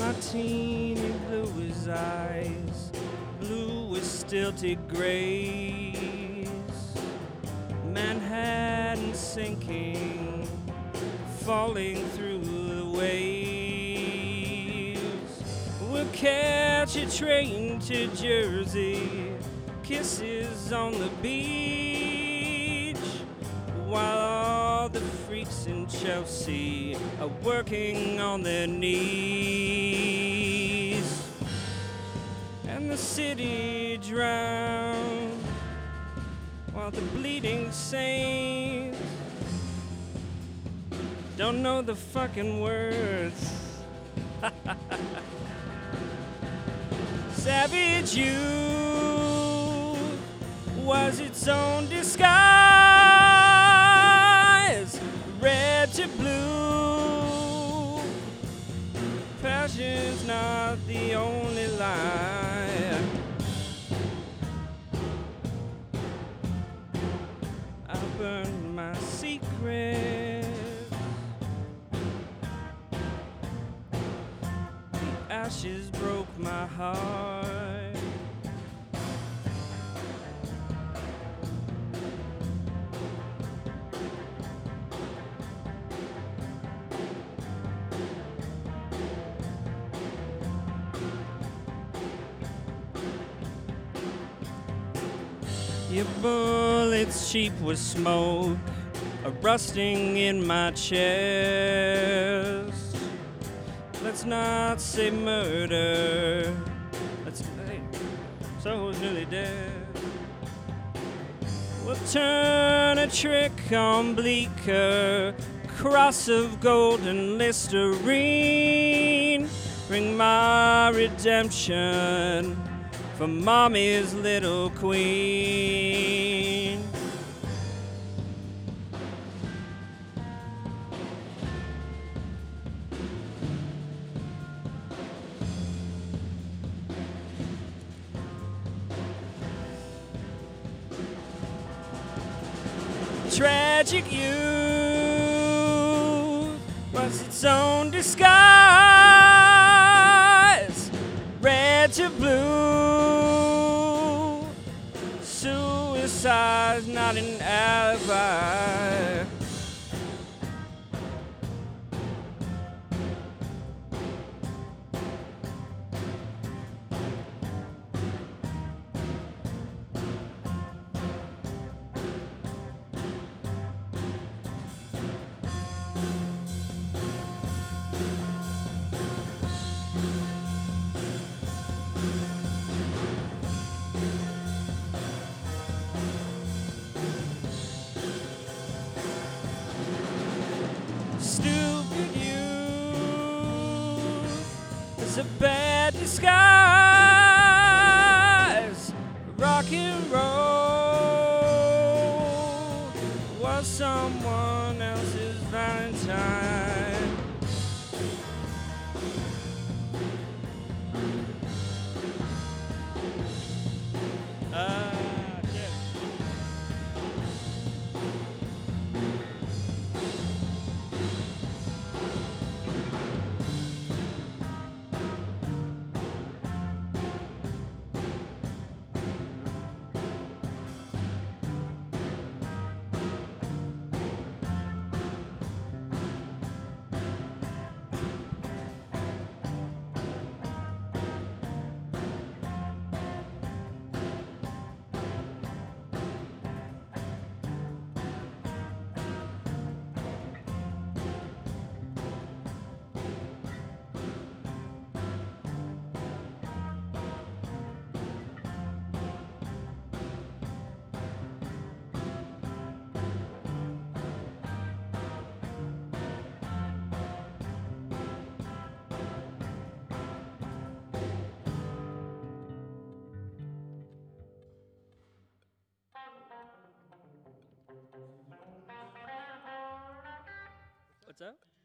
My teeny bluest eyes, blue with stilted grays. Manhattan sinking, falling through the waves. We'll catch a train to Jersey, kisses on the beach, while all the freaks in Chelsea are working on their knees. And the city drowns while the bleeding saints don't know the fucking words. Savage youth was its own disguise, red to blue. Passion's not the only lie. I burned my secret. The ashes broke my heart. Your bullets cheap with smoke are rusting in my chest. Let's not say murder. So who's nearly dead? We'll turn a trick on Bleecker, cross of golden Listerine. Bring my redemption for mommy's little queen. Tragic youth was its own disguise, red to blue. Suicide's not an alibi. Stupid youth is a bad disguise. Rock and roll was someone else's Valentine. What's up?